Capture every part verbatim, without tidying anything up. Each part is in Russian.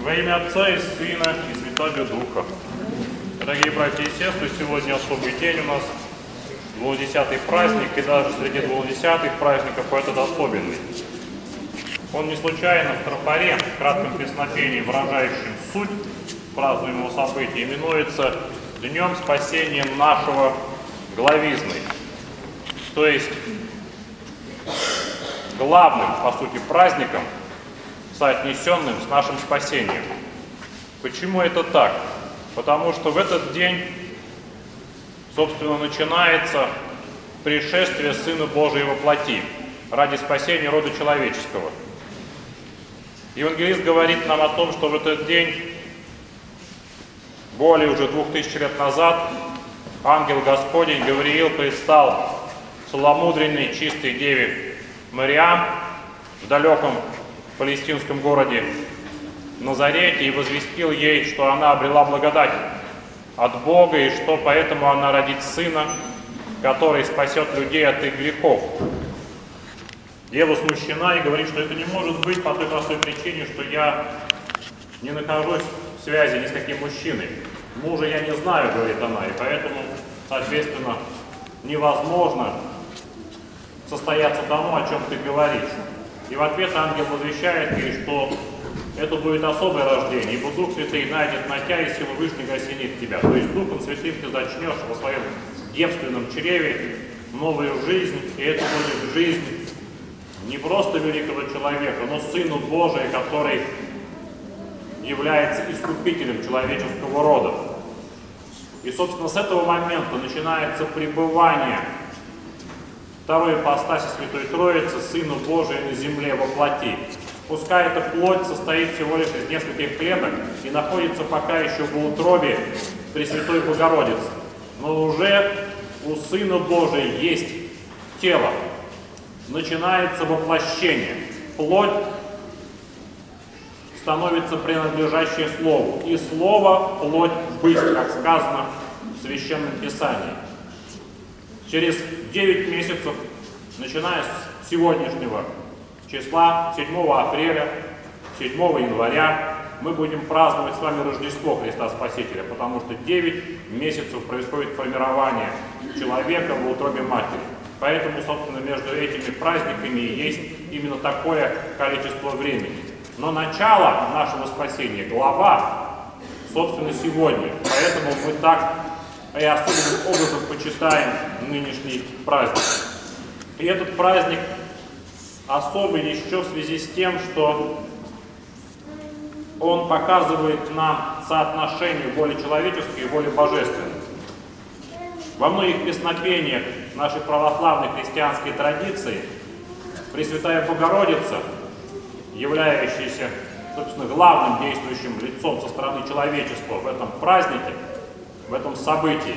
Во имя Отца и Сына и Святаго Духа. Дорогие братья и сестры, сегодня особый день у нас, двунадесятый праздник, и даже среди двунадесятых праздников этот особенный. Он не случайно в тропаре, в кратком песнопении, выражающем суть празднуемого события, именуется Днем Спасения нашего Главизны. То есть главным, по сути, праздником, соотнесенным с нашим спасением. Почему это так? Потому что в этот день, собственно, начинается пришествие Сына Божьего плоти ради спасения рода человеческого. Евангелист говорит нам о том, что в этот день, более уже двух тысяч лет назад, ангел Господень Гавриил предстал целомудренной чистой деве Мариам в далеком палестинском городе Назарете и возвестил ей, что она обрела благодать от Бога и что поэтому она родит сына, который спасет людей от их грехов. Дева смущена и говорит, что это не может быть по той простой причине, что я не нахожусь в связи ни с каким мужчиной. Мужа я не знаю, говорит она, и поэтому, соответственно, невозможно состояться тому, о чем ты говоришь. И в ответ ангел возвещает ей, что это будет особое рождение, ибо Дух Святый найдет на тебя, и сила Вышнего осенит тебя. То есть Духом Святым ты зачнешь во своем девственном чреве новую жизнь, и это будет жизнь не просто великого человека, но Сына Божия, который является искупителем человеческого рода. И, собственно, с этого момента начинается пребывание второй ипостаси Святой Троицы, Сына Божия на земле во плоти. Пускай эта плоть состоит всего лишь из нескольких клеток и находится пока еще в утробе Пресвятой Богородицы. Но уже у Сына Божия есть тело. Начинается воплощение. Плоть становится принадлежащей Слову. И Слово плоть быть, как сказано в Священном Писании. Через девять месяцев, начиная с сегодняшнего числа, седьмого апреля, седьмого января, мы будем праздновать с вами Рождество Христа Спасителя, потому что девять месяцев происходит формирование человека в утробе матери. Поэтому, собственно, между этими праздниками и есть именно такое количество времени. Но начало нашего спасения, глава, собственно, сегодня. Поэтому мы так и особенным образом почитаем нынешний праздник. И этот праздник особый еще в связи с тем, что он показывает нам соотношение воли человеческой и воли божественной. Во многих песнопениях нашей православной христианской традиции Пресвятая Богородица, являющаяся, собственно, главным действующим лицом со стороны человечества в этом празднике, в этом событии,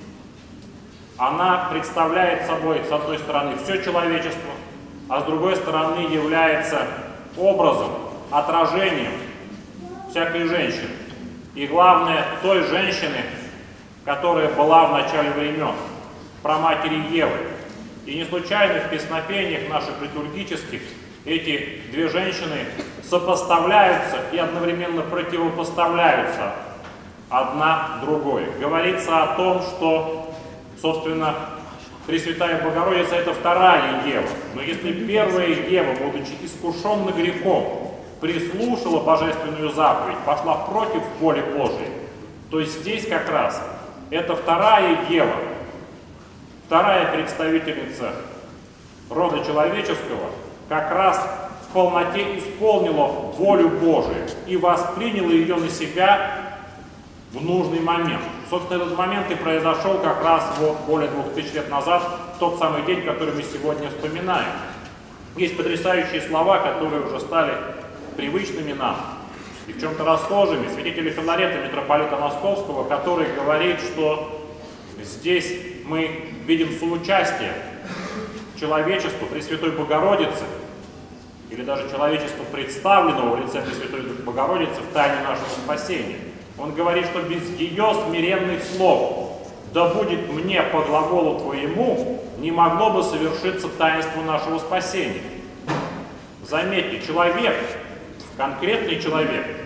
она представляет собой, с одной стороны, все человечество, а с другой стороны является образом, отражением всякой женщины. И главное, той женщины, которая была в начале времен, праматери Евы. И не случайно в песнопениях наших литургических эти две женщины сопоставляются и одновременно противопоставляются одна другой. Говорится о том, что, собственно, Пресвятая Богородица — это вторая Ева. Но если первая Ева, будучи искушенна грехом, прислушала божественную заповедь, пошла против воли Божией, то здесь как раз это вторая Ева, вторая представительница рода человеческого, как раз в полноте исполнила волю Божию и восприняла ее на себя в нужный момент. Собственно, этот момент и произошел как раз вот более двух тысяч лет назад, в тот самый день, который мы сегодня вспоминаем. Есть потрясающие слова, которые уже стали привычными нам и в чем-то расхожими. Святителя Филарета, митрополита Московского, который говорит, что здесь мы видим соучастие человечества Пресвятой Богородицы, или даже человечества, представленного в лице Пресвятой Богородицы в тайне нашего спасения. Он говорит, что без ее смиренных слов «да будет мне по глаголу твоему» не могло бы совершиться таинство нашего спасения. Заметьте, человек, конкретный человек,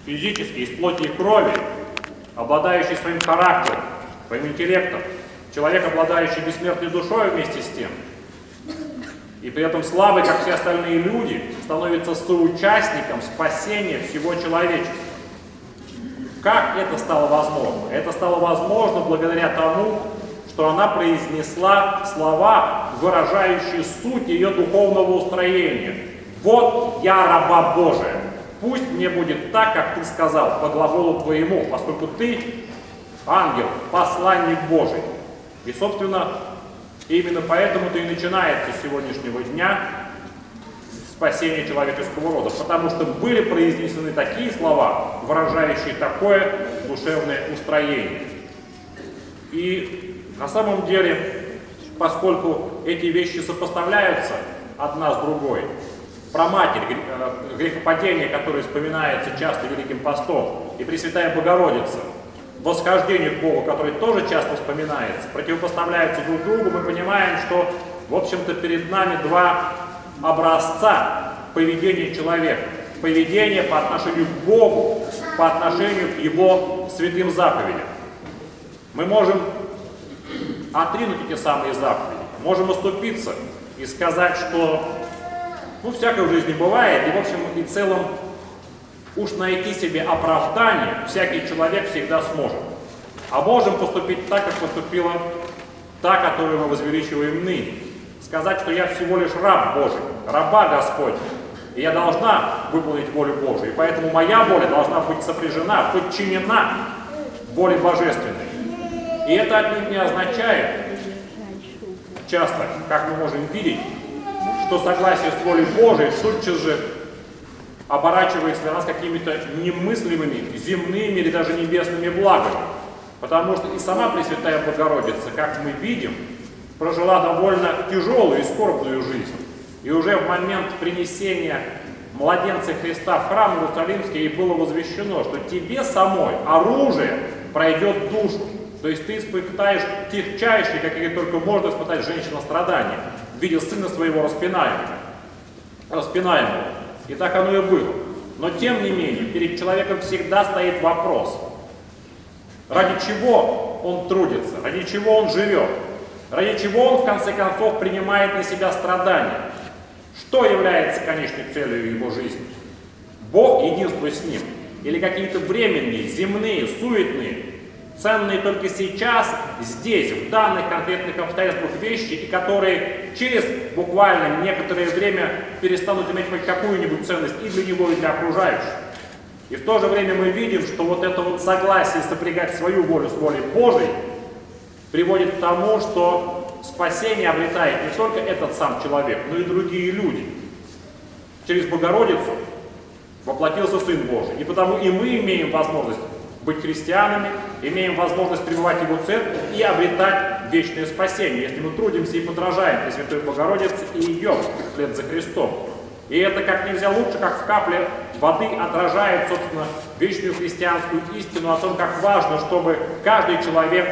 физически, из плоти и крови, обладающий своим характером, своим интеллектом, человек, обладающий бессмертной душой вместе с тем, и при этом слабый, как все остальные люди, становится соучастником спасения всего человечества. Как это стало возможно? Это стало возможно благодаря тому, что она произнесла слова, выражающие суть ее духовного устроения. «Вот я раба Божия, пусть мне будет так, как ты сказал, по глаголу твоему, поскольку ты ангел, посланник Божий». И, собственно, именно поэтому-то и начинается с сегодняшнего дня спасение человеческого рода, потому что были произнесены такие слова, выражающие такое душевное устроение. И на самом деле, поскольку эти вещи сопоставляются одна с другой, про Матерь, грехопадение, которое вспоминается часто Великим Постом, и Пресвятая Богородица, восхождение к Богу, которое тоже часто вспоминается, противопоставляются друг другу, мы понимаем, что, в общем-то, перед нами два образца поведения человека. Поведение по отношению к Богу, по отношению к Его святым заповедям. Мы можем отринуть эти самые заповеди, можем оступиться и сказать, что ну, всякое в жизни бывает, и в общем и целом уж найти себе оправдание всякий человек всегда сможет. А можем поступить так, как поступила та, которую мы возвеличиваем ныне. Сказать, что я всего лишь раб Божий, раба Господня, и я должна выполнить волю Божию, и поэтому моя воля должна быть сопряжена, подчинена воле Божественной. И это отнюдь не означает, часто, как мы можем видеть, что согласие с волей Божией тотчас же оборачивается для нас какими-то немыслимыми, земными или даже небесными благами. Потому что и сама Пресвятая Богородица, как мы видим, прожила довольно тяжелую и скорбную жизнь. И уже в момент принесения младенца Христа в храм Иерусалимский ей было возвещено, что тебе самой оружие пройдет душу. То есть ты испытаешь тягчайшие, какие только можно испытать женщина страдания, в виде сына своего распинаемого. распинаемого. И так оно и было. Но тем не менее, перед человеком всегда стоит вопрос, ради чего он трудится, ради чего он живет, ради чего он в конце концов принимает на себя страдания. Что является конечной целью его жизни? Бог, единство с Ним, или какие-то временные, земные, суетные, ценные только сейчас, здесь, в данных конкретных обстоятельствах вещи, и которые через буквально некоторое время перестанут иметь хоть какую-нибудь ценность и для него, и для окружающих. И в то же время мы видим, что вот это вот согласие сопрягать свою волю с волей Божией приводит к тому, что спасение обретает не только этот сам человек, но и другие люди. Через Богородицу воплотился Сын Божий. И потому и мы имеем возможность быть христианами, имеем возможность пребывать в Его церкви и обретать вечное спасение, если мы трудимся и подражаем Пресвятой Богородице и идем вслед за Христом. И это как нельзя лучше, как в капле воды отражает, собственно, вечную христианскую истину о том, как важно, чтобы каждый человек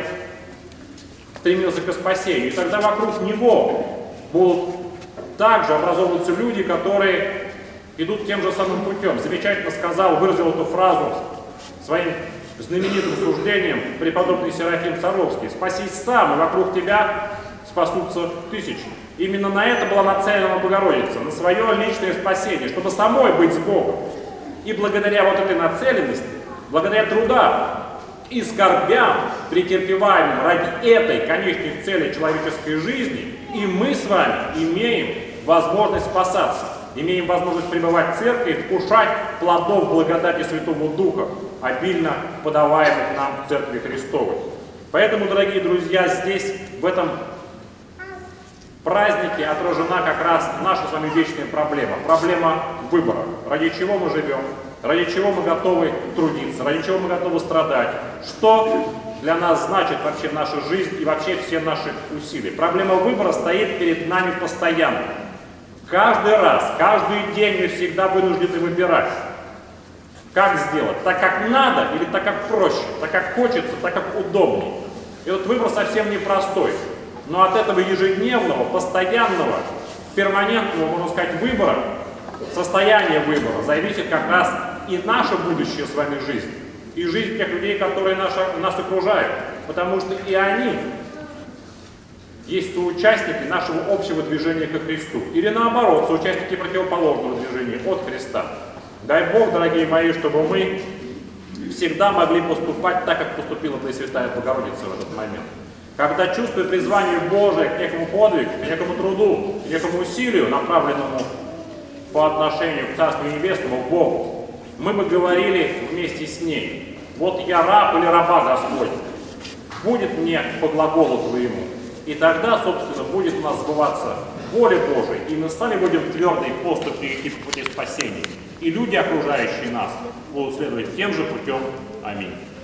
стремился к спасению. И тогда вокруг него будут также образовываться люди, которые идут тем же самым путем. Замечательно сказал, выразил эту фразу своим знаменитым суждением преподобный Серафим Саровский: «Спасись сам, и вокруг тебя спасутся тысячи». Именно на это была нацелена Богородица, на свое личное спасение, чтобы самой быть с Богом. И благодаря вот этой нацеленности, благодаря труда и скорбям, претерпеваемым ради этой конечной цели человеческой жизни, и мы с вами имеем возможность спасаться, имеем возможность пребывать в церкви и вкушать плодов благодати Святого Духа, обильно подаваемых нам в Церкви Христовой. Поэтому, дорогие друзья, здесь, в этом празднике, отражена как раз наша с вами вечная проблема. Проблема выбора. Ради чего мы живем, ради чего мы готовы трудиться, ради чего мы готовы страдать. Что для нас значит вообще наша жизнь и вообще все наши усилия. Проблема выбора стоит перед нами постоянно. Каждый раз, каждый день мы всегда вынуждены выбирать. Как сделать? Так, как надо, или так, как проще? Так, как хочется, так, как удобнее. И вот выбор совсем непростой. Но от этого ежедневного, постоянного, перманентного, можно сказать, выбора, состояния выбора, зависит как раз и наше будущее с вами жизнь, и жизнь тех людей, которые нас, нас окружают, потому что и они есть соучастники нашего общего движения ко Христу, или наоборот, соучастники противоположного движения от Христа. Дай Бог, дорогие мои, чтобы мы всегда могли поступать так, как поступила Пресвятая Богородица в этот момент. Когда, чувствуя призвание Божие к некому подвигу, к некому труду, к некому усилию, направленному по отношению к Царству Небесному, к Богу, мы бы говорили вместе с ней: вот я раб или раба Господь, будет мне по глаголу Твоему. И тогда, собственно, будет у нас сбываться воля Божия, и мы сами будем твердой поступью идти по пути спасения. И люди, окружающие нас, будут следовать тем же путем. Аминь.